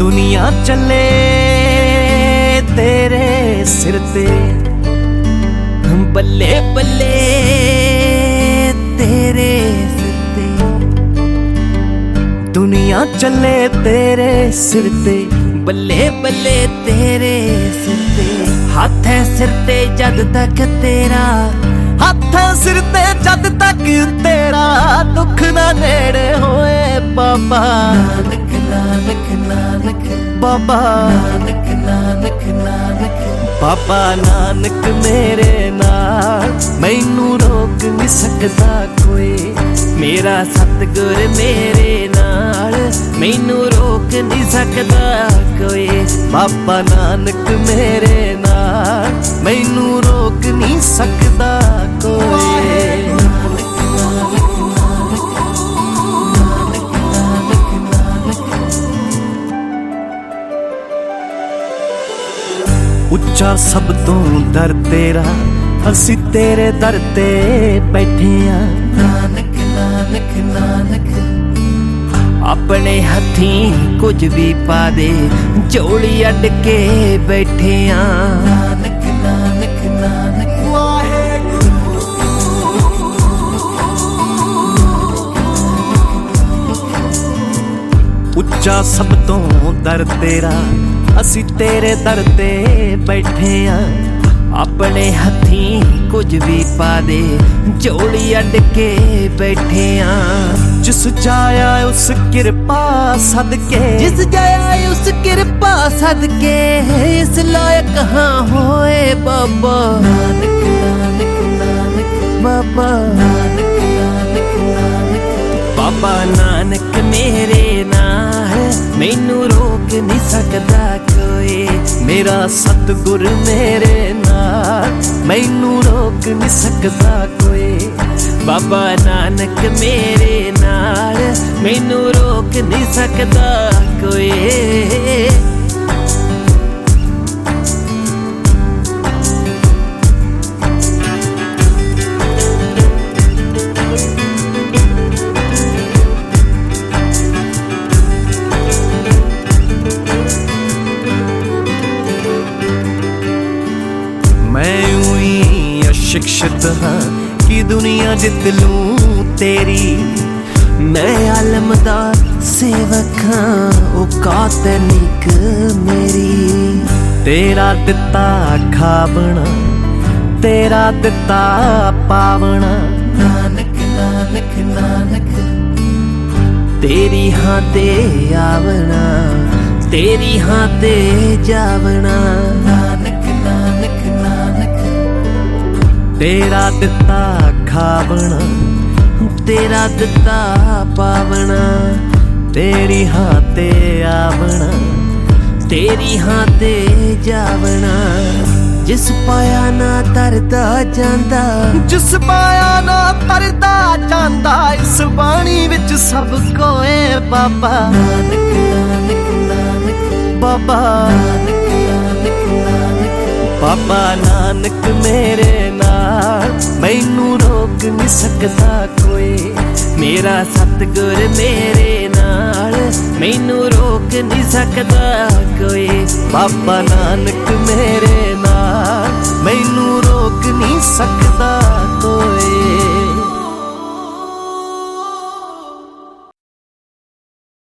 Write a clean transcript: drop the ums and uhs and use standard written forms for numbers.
दुनिया चले तेरे सिर ते, बल्ले बल्ले तेरे सिर ते। दुनिया चले तेरे सिर ते, बल्ले बल्ले तेरे सिर ते। हाथ है सिर ते जद तक तेरा, हाथ है सिर ते जद तक तेरा, दुख ना नेड़े होए बाबा नानक नानक नानक, बाबा नानक नानक नानक। बाबा नानक मेरे नाल मैनू रोक नहीं सकता कोई, मेरा सतगुर मेरे नाल मैनू रोक नहीं सकता कोई। बाबा नानक मेरे नाल मैनू रोक नहीं सकता कोई। ਉੱਚਾ ਸਭ ਤੋਂ ਦਰ ਤੇਰਾ, ਅਸੀਂ ਤੇਰੇ ਦਰ ਤੇ ਬੈਠੇ ਆਂ ਨਾਨਕ ਨਾਨਕ ਨਾਨਕ। ਆਪਣੇ ਹੱਥੀਂ ਕੁਝ ਵੀ ਪਾ ਦੇ, ਝੋਲੀ ਅੱਡ ਕੇ ਬੈਠੇ ਆਂ ਨਾਨਕ ਨਾਨਕ ਨਾਨਕ। ਉੱਚਾ ਸਭ ਤੋਂ ਦਰ ਤੇਰਾ, ਅਸੀਂ ਤੇਰੇ ਦਰ ਤੇ ਬੈਠੇ ਆਂ। ਆਪਣੇ ਹੱਥੀਂ ਕੁਝ ਵੀ ਪਾ ਦੇ, ਝੋਲੀ ਅੱਡ ਕੇ ਬੈਠੇ ਆਂ। ਜਿਸ ਜਾਇਆ ਉਸ ਕਿਰਪਾ ਸਦਕੇ, ਜਿਸ ਜਾਇਆ ਉਸ ਕਿਰਪਾ ਸਦਕੇ, ਇਸ ਲਾਇਕ ਹਾਂ ਹੋਏ ਬਾਬਾ ਨਾਨਕ ਨਾਨਕ ਨਾਨਕ, ਬਾਬਾ ਨਾਨਕ ਨਾਨਕ ਨਾਨਕ। ਬਾਬਾ ਨਾਨਕ ਮੇਰੇ ਨਾਲ ਮੈਨੂੰ ਰੋਕ ਨਹੀਂ ਸਕਦਾ ਕੋਈ, ਮੇਰਾ ਸਤਿਗੁਰ ਮੇਰੇ ਨਾਲ ਮੈਨੂੰ ਰੋਕ ਨਹੀਂ ਸਕਦਾ ਕੋਈ। ਬਾਬਾ ਨਾਨਕ ਮੇਰੇ ਨਾਲ ਮੈਨੂੰ ਰੋਕ ਨਹੀਂ ਸਕਦਾ ਕੋਈ। शिक्षित हाँ कि दुनिया जित लूं तेरी, मैं आलमदार सेवक हाँ औकात निक मेरी। तेरा दिता खावना, तेरा दिता पावना नानक नानक नानक। तेरी हाँ ते आवना, तेरी हाँ ते जावना नानक नानक नानक। तेरा दिता खावना, तेरा दिता पावना, तेरी हाँ ते आवना, तेरी हाँ ते जावना। जिस पाया ना तरदा जांदा, जिस पाया ना तरदा जांदा, इस बाणी विच सब कोए बाबा नानक नानक नानक, बाबा नानक नानक नानक। बाबा नानक मेरे नाल मैनू रोक नहीं सकता कोई, मेरा सतगुर मेरे नाल मैनू रोक नहीं सकता कोई। बाबा नानक